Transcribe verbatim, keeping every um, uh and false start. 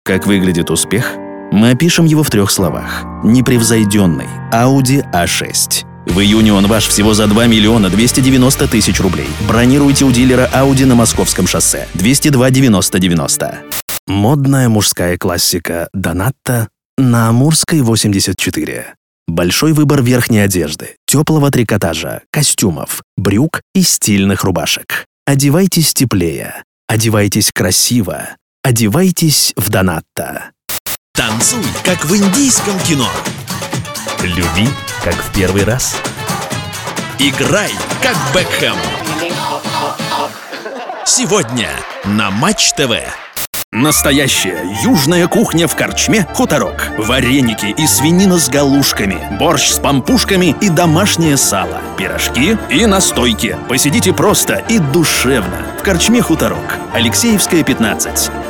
Как выглядит успех? Мы опишем его в трех словах. Непревзойденный Audi а шесть. В июне он ваш всего за два миллиона двести девяносто тысяч рублей. Бронируйте у дилера Audi на Московском шоссе. двести два девяносто девяносто. Модная мужская классика Donatto на Амурской восемьдесят четыре. Большой выбор верхней одежды, теплого трикотажа, костюмов, брюк и стильных рубашек. Одевайтесь теплее, одевайтесь красиво, одевайтесь в Donatto. Танцуй, как в индийском кино. Люби, как в первый раз. Играй, как Бекхэм. Сегодня на Матч ТВ. Настоящая южная кухня в корчме «Хуторок». Вареники и свинина с галушками, борщ с пампушками и домашнее сало, пирожки и настойки. Посидите просто и душевно в корчме «Хуторок». Алексеевская, пятнадцать.